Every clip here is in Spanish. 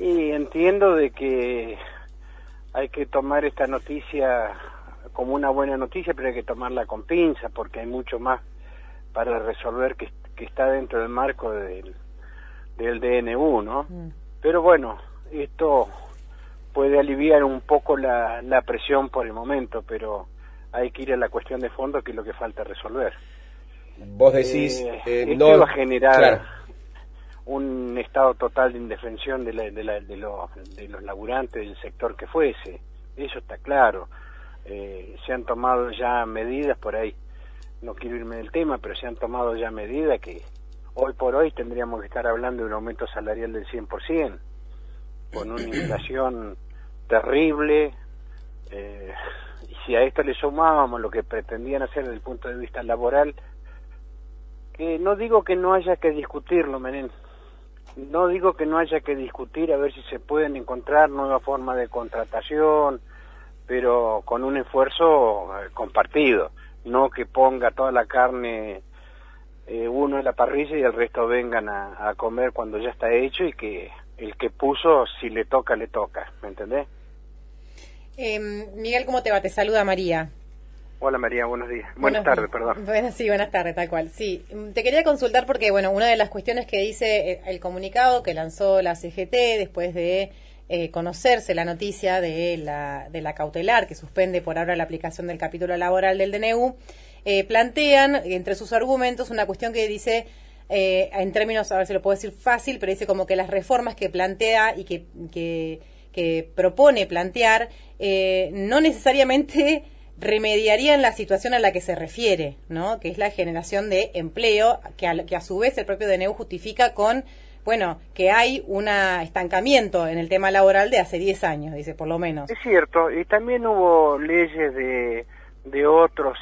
Y entiendo de que hay que tomar esta noticia como una buena noticia, pero hay que tomarla con pinza, porque hay mucho más para resolver que está dentro del marco del DNU, ¿no? Pero bueno, esto puede aliviar un poco la presión por el momento, pero hay que ir a la cuestión de fondo, que es lo que falta resolver. Vos decís... esto no, iba a generar... claro, un estado total de indefensión de los laburantes del sector que fuese, eso está claro. Se han tomado ya medidas por ahí, no quiero irme del tema, pero se han tomado ya medidas que hoy por hoy tendríamos que estar hablando de un aumento salarial del 100%, con una inflación terrible, y si a esto le sumábamos lo que pretendían hacer desde el punto de vista laboral, que no digo que no haya que discutirlo, Menem, no digo que no haya que discutir a ver si se pueden encontrar nuevas formas de contratación, pero con un esfuerzo compartido, no que ponga toda la carne uno en la parrilla y el resto vengan a comer cuando ya está hecho, y que el que puso, si le toca, ¿me entendés? Miguel, ¿cómo te va? Te saluda María. Hola María, buenos días. Buenas tardes, perdón. Bueno, sí, buenas tardes, tal cual. Sí, te quería consultar porque, bueno, una de las cuestiones que dice el comunicado que lanzó la CGT después de conocerse la noticia de la cautelar que suspende por ahora la aplicación del capítulo laboral del DNU, plantean entre sus argumentos una cuestión que dice, en términos, a ver si lo puedo decir fácil, pero dice como que las reformas que plantea y que propone plantear no necesariamente remediarían la situación a la que se refiere, ¿no? Que es la generación de empleo, que a su vez el propio DNU justifica con, bueno, que hay un estancamiento en el tema laboral de hace 10 años, dice, por lo menos. Es cierto, y también hubo leyes de otros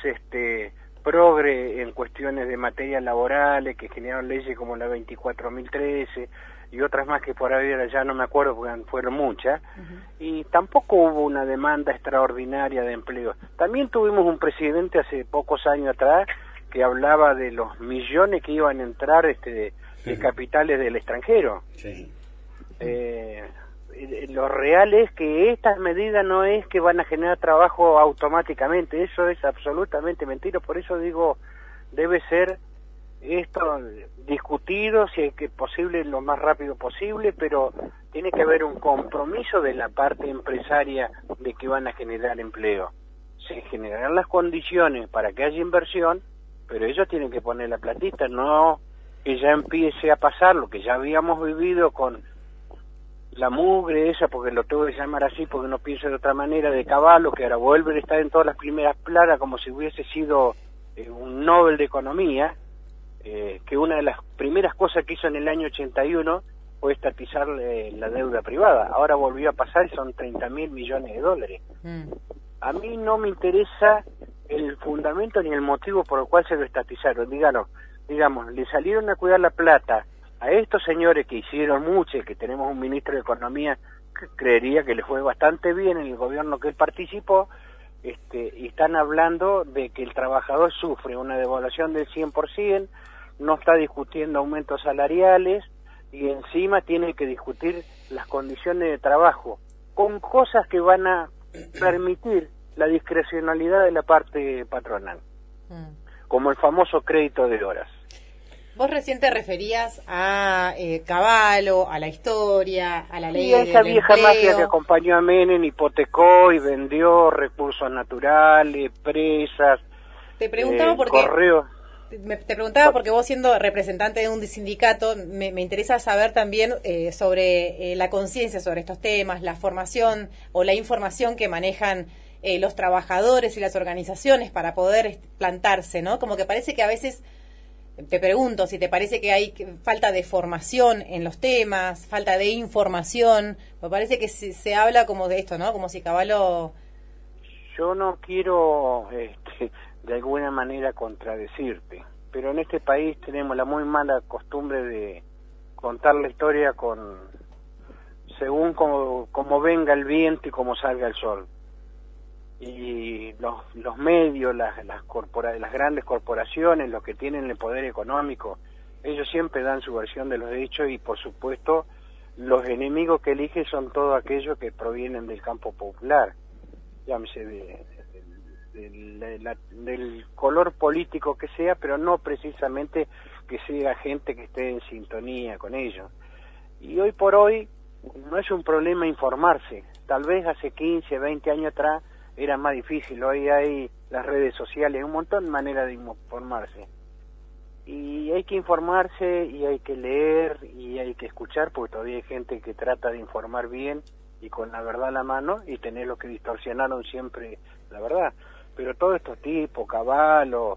progre en cuestiones de materias laborales que generaron leyes como la 24.013 y otras más que por ahí ya no me acuerdo porque fueron muchas, y tampoco hubo una demanda extraordinaria de empleo. También tuvimos un presidente hace pocos años atrás que hablaba de los millones que iban a entrar de capitales del extranjero. Sí. Lo real es que estas medidas no es que van a generar trabajo automáticamente, eso es absolutamente mentira, por eso digo, debe ser esto discutido, si es que posible lo más rápido posible, pero tiene que haber un compromiso de la parte empresaria de que van a generar empleo. Se generarán las condiciones para que haya inversión, pero ellos tienen que poner la platita, no que ya empiece a pasar lo que ya habíamos vivido con la mugre esa, porque lo tengo que llamar así porque no pienso de otra manera, de Caballo, que ahora vuelve a estar en todas las primeras planas como si hubiese sido un Nobel de Economía, que una de las primeras cosas que hizo en el año 81 fue estatizar la deuda privada. Ahora volvió a pasar y son 30.000 millones de dólares. A mí no me interesa el fundamento ni el motivo por el cual se lo estatizaron. Digamos, le salieron a cuidar la plata a estos señores que hicieron mucho, que tenemos un ministro de Economía que creería que le fue bastante bien en el gobierno que él participó, y están hablando de que el trabajador sufre una devaluación del 100%, no está discutiendo aumentos salariales y encima tiene que discutir las condiciones de trabajo, con cosas que van a permitir la discrecionalidad de la parte patronal, como el famoso crédito de horas. Vos recién te referías a Caballo, a la historia, a la ley y a esa del vieja empleo. mafia que acompañó a Menem, hipotecó y vendió recursos naturales, presas, te preguntaba porque correo. Te preguntaba porque vos, siendo representante de un sindicato, me interesa saber también sobre la conciencia sobre estos temas, la formación o la información que manejan los trabajadores y las organizaciones para poder plantarse, ¿no? Como que parece que a veces, te pregunto si te parece que hay falta de formación en los temas, falta de información, me parece que se habla como de esto, ¿no? Como si Caballo... Yo no quiero de alguna manera contradecirte, pero en este país tenemos la muy mala costumbre de contar la historia según como venga el viento y como salga el sol. Y los medios, las grandes corporaciones, los que tienen el poder económico, ellos siempre dan su versión de los hechos y por supuesto los enemigos que elige son todos aquellos que provienen del campo popular, llámese del color político que sea, pero no precisamente que sea gente que esté en sintonía con ellos. Y hoy por hoy no es un problema informarse, tal vez hace 15, 20 años atrás era más difícil, hoy hay las redes sociales, un montón de maneras de informarse. Y hay que informarse y hay que leer y hay que escuchar, porque todavía hay gente que trata de informar bien y con la verdad a la mano y tener lo que distorsionaron siempre la verdad. Pero todos estos tipos, Cavallo,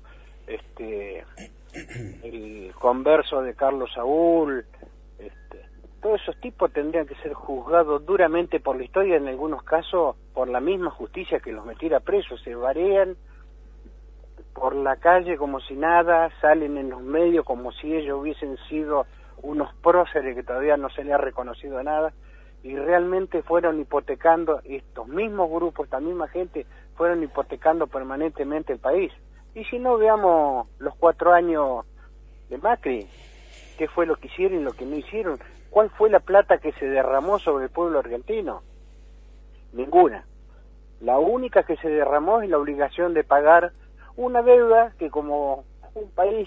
el converso de Carlos Saúl, todos esos tipos tendrían que ser juzgados duramente por la historia, en algunos casos por la misma justicia que los metiera presos. Se varean por la calle como si nada, salen en los medios como si ellos hubiesen sido unos próceres que todavía no se les ha reconocido nada, y realmente fueron hipotecando, estos mismos grupos, esta misma gente, fueron hipotecando permanentemente el país. Y si no, veamos los 4 años de Macri, qué fue lo que hicieron y lo que no hicieron, cuál fue la plata que se derramó sobre el pueblo argentino. Ninguna. La única que se derramó es la obligación de pagar una deuda que, como un país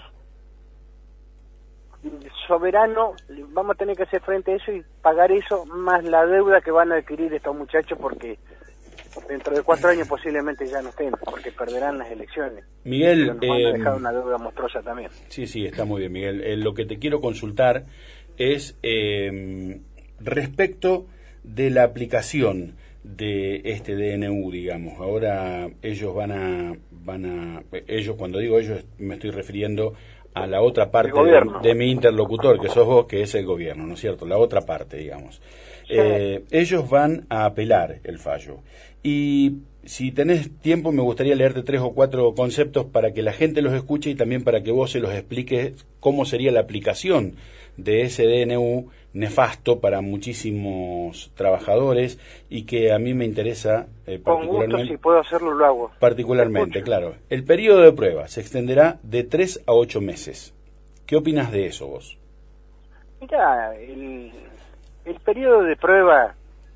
soberano, vamos a tener que hacer frente a eso y pagar eso más la deuda que van a adquirir estos muchachos, porque dentro de 4 años posiblemente ya no estén, porque perderán las elecciones. Miguel, nos van a dejar una deuda monstruosa también. Sí, está muy bien, Miguel. Lo que te quiero consultar es respecto de la aplicación de este DNU, digamos. Ahora ellos ellos, cuando digo ellos, me estoy refiriendo a la otra parte de mi interlocutor, que sos vos, que es el gobierno, ¿no es cierto? La otra parte, digamos. Sí. Ellos van a apelar el fallo. Y si tenés tiempo, me gustaría leerte 3 o 4 conceptos para que la gente los escuche y también para que vos se los expliques cómo sería la aplicación de ese DNU nefasto para muchísimos trabajadores y que a mí me interesa particularmente. Con gusto, si puedo hacerlo, lo hago. Particularmente, claro. El periodo de prueba se extenderá de 3 a 8 meses. ¿Qué opinas de eso vos? Mira, el periodo de prueba,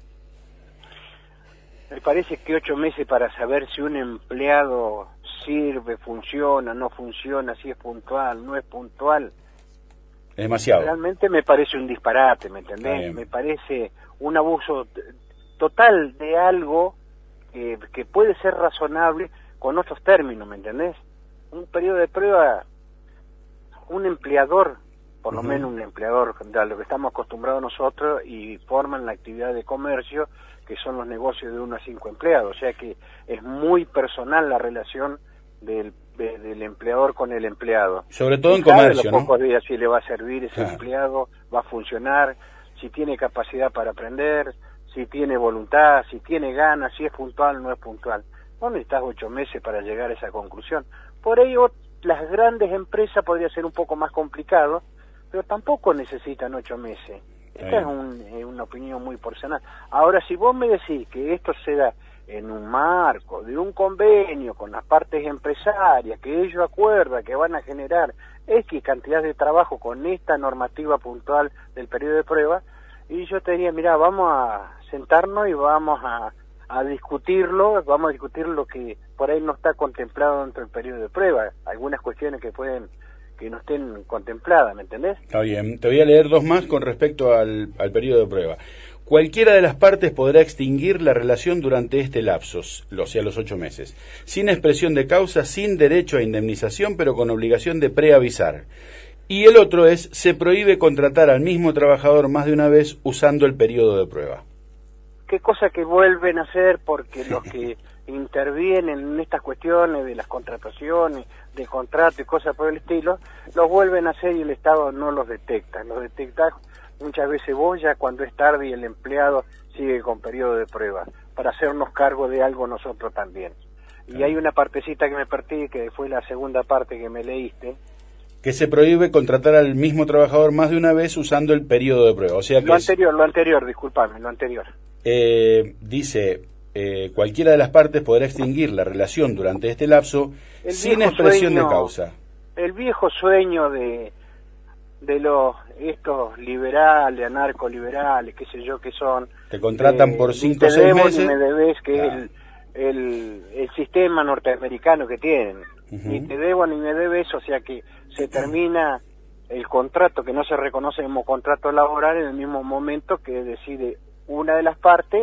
me parece que 8 meses para saber si un empleado sirve, funciona, no funciona, si es puntual, no es puntual. Es demasiado. Realmente me parece un disparate, ¿me entendés? Me parece un abuso total de algo que puede ser razonable con otros términos, ¿me entendés? Un periodo de prueba, un empleador, por lo menos un empleador, a lo que estamos acostumbrados nosotros, y forman la actividad de comercio, que son los negocios de 1 a 5 empleados, o sea que es muy personal la relación del empleador con el empleado. Sobre todo en comercio, ¿no? Pocos días si le va a servir ese empleado, va a funcionar, si tiene capacidad para aprender, si tiene voluntad, si tiene ganas, si es puntual, no es puntual. No necesitas 8 meses para llegar a esa conclusión. Por ello, las grandes empresas podría ser un poco más complicado, pero tampoco necesitan 8 meses. Esta es una opinión muy personal. Ahora, si vos me decís que esto se da en un marco de un convenio con las partes empresarias, que ellos acuerdan que van a generar X cantidad de trabajo con esta normativa puntual del periodo de prueba, y yo te diría, mira, vamos a sentarnos y vamos a discutirlo, vamos a discutir lo que por ahí no está contemplado dentro del periodo de prueba, algunas cuestiones que no estén contempladas, ¿me entendés? Está bien, te voy a leer 2 más con respecto al periodo de prueba. Cualquiera de las partes podrá extinguir la relación durante este lapso, o sea, los 8 meses, sin expresión de causa, sin derecho a indemnización, pero con obligación de preavisar. Y el otro es, se prohíbe contratar al mismo trabajador más de una vez usando el periodo de prueba. Qué cosa que vuelven a hacer, porque los que intervienen en estas cuestiones de las contrataciones, de contrato y cosas por el estilo, los vuelven a hacer y el Estado no los detecta. Los detecta muchas veces vos ya cuando es tarde y el empleado sigue con periodo de prueba, para hacernos cargo de algo nosotros también. Y hay una partecita que me perdí, que fue la segunda parte que me leíste. Que se prohíbe contratar al mismo trabajador más de una vez usando el periodo de prueba. O sea que lo anterior, disculpame, lo anterior. Dice, cualquiera de las partes podrá extinguir la relación durante este lapso sin expresión de causa. El viejo sueño de estos liberales, anarcoliberales, qué sé yo qué son. Te contratan por 5 o 6 meses. Ni me debes, que es el sistema norteamericano que tienen. Ni te debo ni me debes, o sea que se termina el contrato, que no se reconoce como contrato laboral, en el mismo momento que decide una de las partes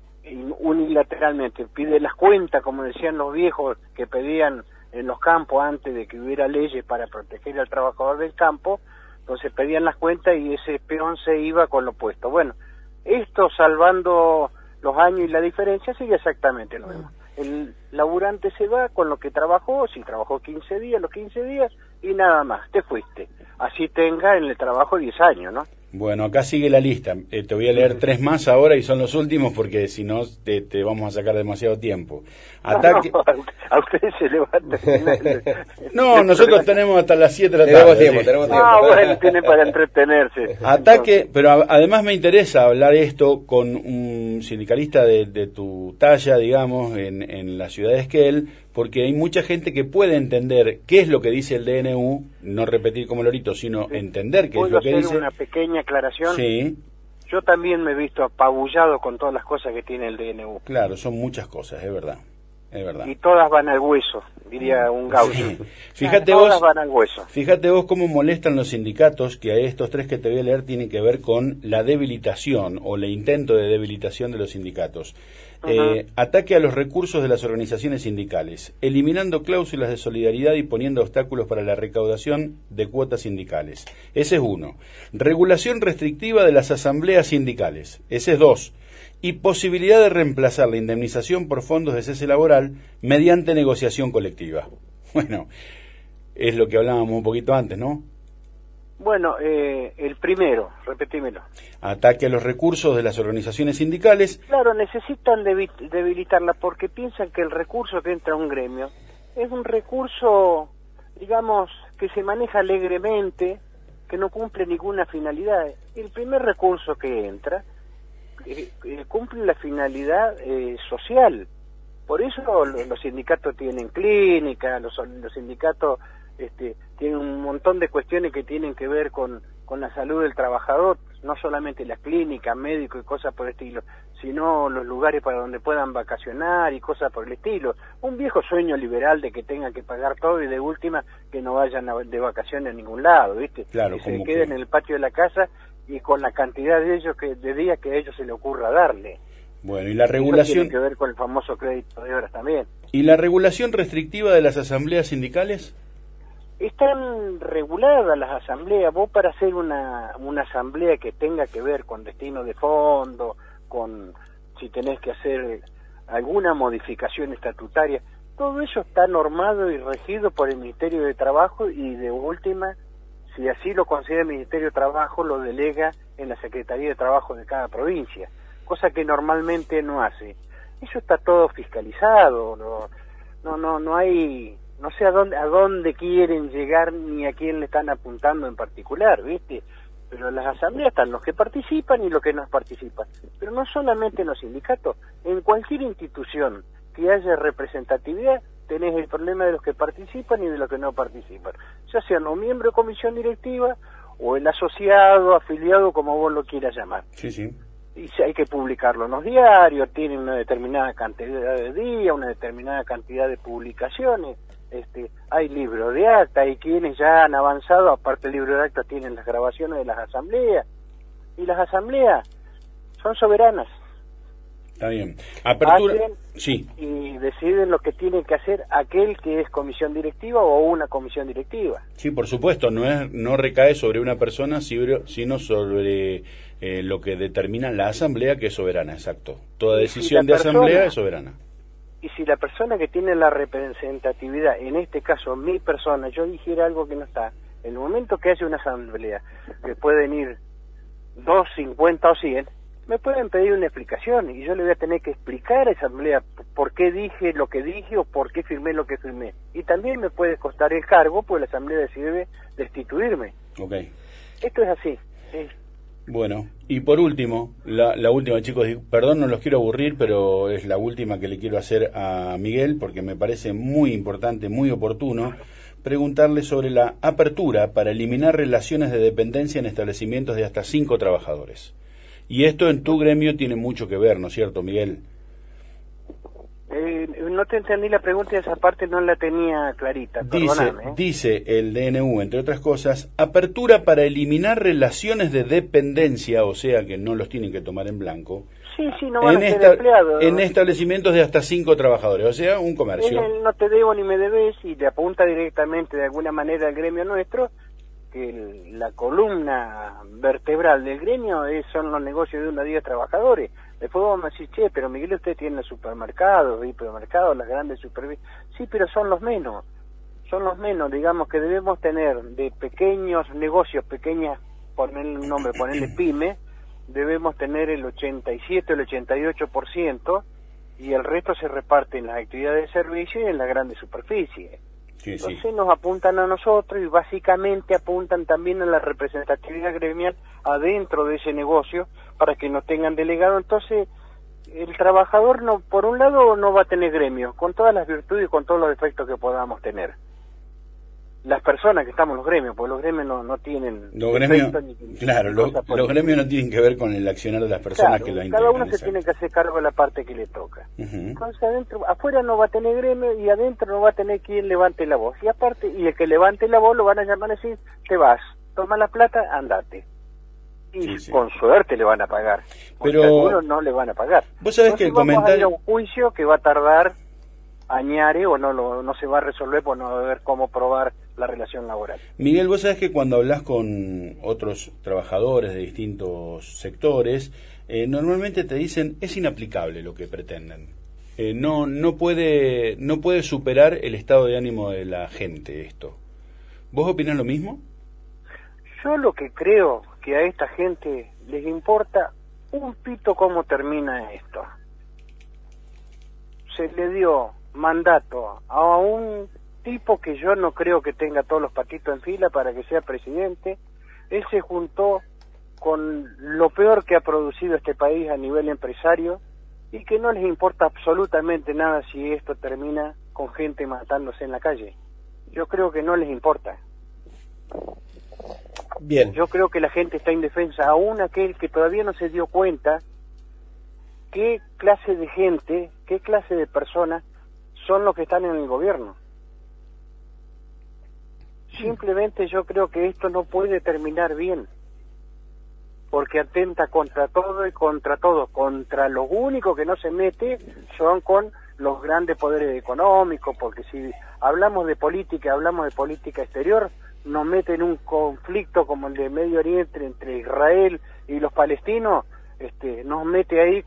unilateralmente, pide las cuentas, como decían los viejos que pedían en los campos antes de que hubiera leyes para proteger al trabajador del campo. Entonces pedían las cuentas y ese peón se iba con lo puesto. Bueno, esto, salvando los años y la diferencia, sigue exactamente lo mismo. El laburante se va con lo que trabajó, si trabajó 15 días, los 15 días, y nada más, te fuiste. Así tenga en el trabajo 10 años, ¿no? Bueno, acá sigue la lista. Te voy a leer 3 más ahora y son los últimos porque si no te vamos a sacar demasiado tiempo. Ataque... No, a ustedes se levantan. No, nosotros tenemos hasta las 7 de la tarde. Tenemos tiempo. Ah, bueno, tienen para entretenerse. Ataque, pero además me interesa hablar esto con un sindicalista de tu talla, digamos, en la ciudad de Esquel, porque hay mucha gente que puede entender qué es lo que dice el DNU, no repetir como lorito, sino entender qué es lo que dice. ¿Puedo hacer una pequeña aclaración? Sí. Yo también me he visto apabullado con todas las cosas que tiene el DNU. Claro, son muchas cosas, es verdad. Es verdad. Y todas van al hueso, diría un gaucho. Sí. Fíjate todas vos, van al hueso. Fíjate vos cómo molestan los sindicatos, que a estos 3 que te voy a leer tienen que ver con la debilitación o el intento de debilitación de los sindicatos. Ataque a los recursos de las organizaciones sindicales, eliminando cláusulas de solidaridad y poniendo obstáculos para la recaudación de cuotas sindicales. Ese es 1. Regulación restrictiva de las asambleas sindicales. Ese es 2. Y posibilidad de reemplazar la indemnización por fondos de cese laboral mediante negociación colectiva. Bueno, es lo que hablábamos un poquito antes, ¿no? Bueno, el primero, repetímelo. Ataque a los recursos de las organizaciones sindicales. Claro, necesitan debilitarla porque piensan que el recurso que entra a un gremio es un recurso, digamos, que se maneja alegremente, que no cumple ninguna finalidad. El primer recurso que entra cumple la finalidad social. Por eso los sindicatos tienen clínicas, los sindicatos tienen un montón de cuestiones que tienen que ver con la salud del trabajador, no solamente las clínicas, médicos y cosas por el estilo, sino los lugares para donde puedan vacacionar y cosas por el estilo. Un viejo sueño liberal de que tengan que pagar todo y de última que no vayan de vacaciones a ningún lado, ¿viste? Claro, que se queden en el patio de la casa y con la cantidad de días que a ellos se le ocurra darle. Bueno, y la regulación... Eso tiene que ver con el famoso crédito de horas también. ¿Y la regulación restrictiva de las asambleas sindicales? Están reguladas las asambleas. Vos, para hacer una asamblea que tenga que ver con destino de fondo, con si tenés que hacer alguna modificación estatutaria, todo eso está normado y regido por el Ministerio de Trabajo y de última, si así lo considera el Ministerio de Trabajo, lo delega en la Secretaría de Trabajo de cada provincia, cosa que normalmente no hace. Eso está todo fiscalizado, no hay... No sé a dónde quieren llegar ni a quién le están apuntando en particular, ¿viste? Pero en las asambleas están los que participan y los que no participan. Pero no solamente en los sindicatos, en cualquier institución que haya representatividad, tenés el problema de los que participan y de los que no participan. Ya sean los miembros de comisión directiva o el asociado, afiliado, como vos lo quieras llamar. Sí, sí. Y hay que publicarlo en los diarios, tienen una determinada cantidad de días, una determinada cantidad de publicaciones. Hay libros de acta, hay quienes ya han avanzado, aparte del libro de acta tienen las grabaciones de las asambleas, y las asambleas son soberanas. Está bien. Apertura. Sí. Y deciden lo que tiene que hacer aquel que es comisión directiva o una comisión directiva. Sí, por supuesto, no recae sobre una persona, sino sobre lo que determina la asamblea, que es soberana, exacto. Toda decisión de asamblea es soberana. Y si la persona que tiene la representatividad, en este caso mi persona, yo dijera algo que no está, en el momento que haya una asamblea, que pueden ir 2, 50 o 100, me pueden pedir una explicación y yo le voy a tener que explicar a esa asamblea por qué dije lo que dije o por qué firmé lo que firmé. Y también me puede costar el cargo, pues la asamblea decide destituirme. Okay. Esto es así. Bueno, y por último, la última, chicos, perdón, no los quiero aburrir, pero es la última que le quiero hacer a Miguel, porque me parece muy importante, muy oportuno, preguntarle sobre la apertura para eliminar relaciones de dependencia en establecimientos de hasta 5 trabajadores. Y esto en tu gremio tiene mucho que ver, ¿no es cierto, Miguel? No te entendí la pregunta y esa parte no la tenía clarita, perdóname. Dice el DNU, entre otras cosas, apertura para eliminar relaciones de dependencia, o sea que no los tienen que tomar en blanco, no van a ser empleados, en establecimientos de hasta 5 trabajadores, o sea, un comercio. No te debo ni me debes, y le apunta directamente de alguna manera al gremio nuestro, que la columna vertebral del gremio son los negocios de 1 a 10 trabajadores. Después vamos a decir, pero Miguel, usted tiene los supermercados, hipermercados, las grandes superficies. Sí, pero son los menos, digamos que debemos tener de pequeños negocios, pequeñas, ponerle un nombre, ponerle pyme, debemos tener el 87, el 88%, y el resto se reparte en las actividades de servicio y en las grandes superficies. Entonces nos apuntan a nosotros y básicamente apuntan también a la representatividad gremial adentro de ese negocio para que nos tengan delegado. Entonces el trabajador, no, por un lado, no va a tener gremio, con todas las virtudes y con todos los defectos que podamos tener. Las personas que estamos en los gremios, porque los gremios no tienen... Los gremios no tienen que ver con el accionar de las personas que la integran. Cada uno se tiene que hacer cargo de la parte que le toca. Entonces afuera no va a tener gremio y adentro no va a tener quien levante la voz. Y aparte, y el que levante la voz lo van a llamar a decir, te vas, toma la plata, andate. Y con suerte le van a pagar. Pero algunos no le van a pagar. Vos sabés que el comentario... Vamos a ir a un juicio que va a tardar añare o no se va a resolver por no haber cómo probar la relación laboral. Miguel, vos sabés que cuando hablas con otros trabajadores de distintos sectores, normalmente te dicen es inaplicable lo que pretenden. No puede superar el estado de ánimo de la gente esto. ¿Vos opinás lo mismo? Yo lo que creo que a esta gente les importa un pito cómo termina esto. Se le dio mandato a un tipo que yo no creo que tenga todos los patitos en fila para que sea presidente. Él se juntó con lo peor que ha producido este país a nivel empresario y que no les importa absolutamente nada si esto termina con gente matándose en la calle. Yo creo que no les importa. Bien. Yo creo que la gente está indefensa, aún aquel que todavía no se dio cuenta qué clase de gente, qué clase de personas son los que están en el gobierno. Simplemente yo creo que esto no puede terminar bien, porque atenta contra todo y contra todo. Contra los únicos que no se mete son con los grandes poderes económicos, porque si hablamos de política exterior, nos mete en un conflicto como el de Medio Oriente entre Israel y los palestinos, nos mete ahí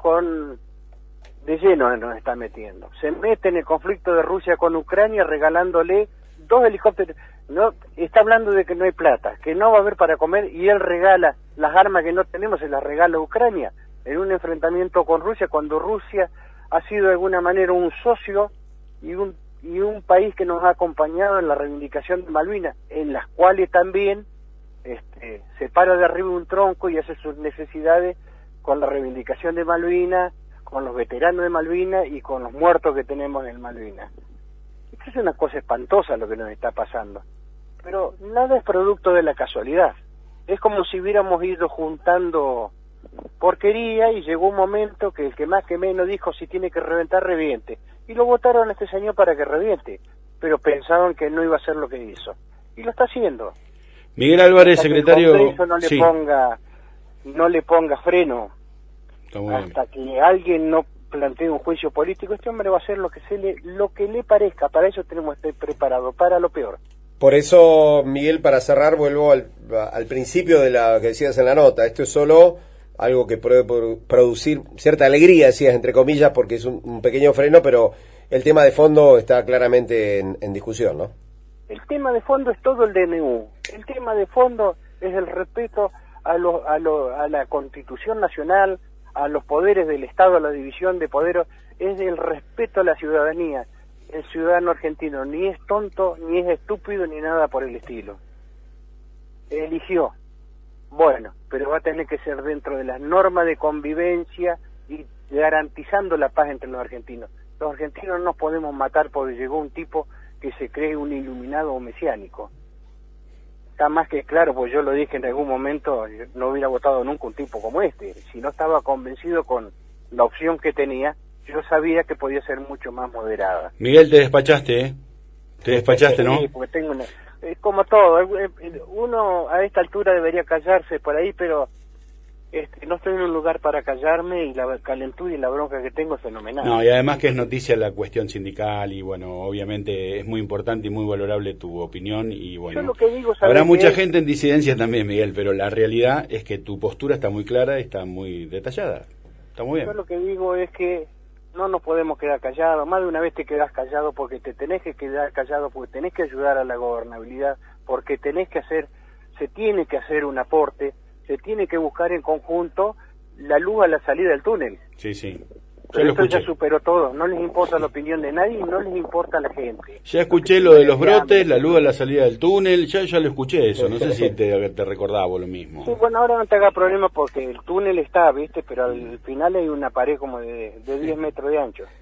de lleno nos está metiendo. Se mete en el conflicto de Rusia con Ucrania regalándole 2 helicópteros. No, está hablando de que no hay plata, que no va a haber para comer, y él regala las armas que no tenemos, se las regala a Ucrania en un enfrentamiento con Rusia, cuando Rusia ha sido de alguna manera un socio y un país que nos ha acompañado en la reivindicación de Malvinas, en las cuales también se para de arriba un tronco y hace sus necesidades con la reivindicación de Malvinas, con los veteranos de Malvinas y con los muertos que tenemos en Malvinas. Esto es una cosa espantosa lo que nos está pasando, pero nada es producto de la casualidad. Es como si hubiéramos ido juntando porquería y llegó un momento que el que más que menos dijo si tiene que reventar, reviente. Y lo votaron a este señor para que reviente, pero pensaban que no iba a hacer lo que hizo. Y lo está haciendo. Miguel Álvarez, secretario... Que el Congreso no le ponga freno hasta que alguien no plantee un juicio político. Este hombre va a hacer lo que le parezca. Para eso tenemos que estar preparados, para lo peor. Por eso, Miguel, para cerrar, vuelvo al principio de la que decías en la nota. Esto es solo algo que puede producir cierta alegría, decías, entre comillas, porque es un pequeño freno, pero el tema de fondo está claramente en discusión, ¿no? El tema de fondo es todo el DNU. El tema de fondo es el respeto a la Constitución Nacional, a los poderes del Estado, a la división de poderes, es el respeto a la ciudadanía. El ciudadano argentino ni es tonto, ni es estúpido, ni nada por el estilo. Eligió. Bueno, pero va a tener que ser dentro de las normas de convivencia y garantizando la paz entre los argentinos. Los argentinos no nos podemos matar porque llegó un tipo que se cree un iluminado o mesiánico. Está más que claro, pues yo lo dije en algún momento, yo no hubiera votado nunca un tipo como este. Si no estaba convencido con la opción que tenía, yo sabía que podía ser mucho más moderada. Miguel, te despachaste, ¿eh? Te despachaste, ¿no? Sí, porque tengo una... como todo, uno a esta altura debería callarse por ahí, pero no estoy en un lugar para callarme, y la calentura y la bronca que tengo es fenomenal. No, y además que es noticia la cuestión sindical, y bueno, obviamente es muy importante y muy valorable tu opinión, y bueno, yo lo que digo, habrá mucha gente en disidencia también, Miguel, pero la realidad es que tu postura está muy clara y está muy detallada. Está muy bien. Yo lo que digo es que no nos podemos quedar callados. Más de una vez te quedás callado porque te tenés que quedar callado, porque tenés que ayudar a la gobernabilidad, porque se tiene que hacer un aporte, se tiene que buscar en conjunto la luz a la salida del túnel. Sí, sí. Pero esto ya superó todo, no les importa la opinión de nadie y no les importa a la gente. Ya escuché lo de los brotes, la luz a la salida del túnel, ya lo escuché eso, no sé si te recordaba lo mismo. Sí, bueno, ahora no te haga problema porque el túnel está, ¿viste? Pero al final hay una pared como de 10 metros de ancho.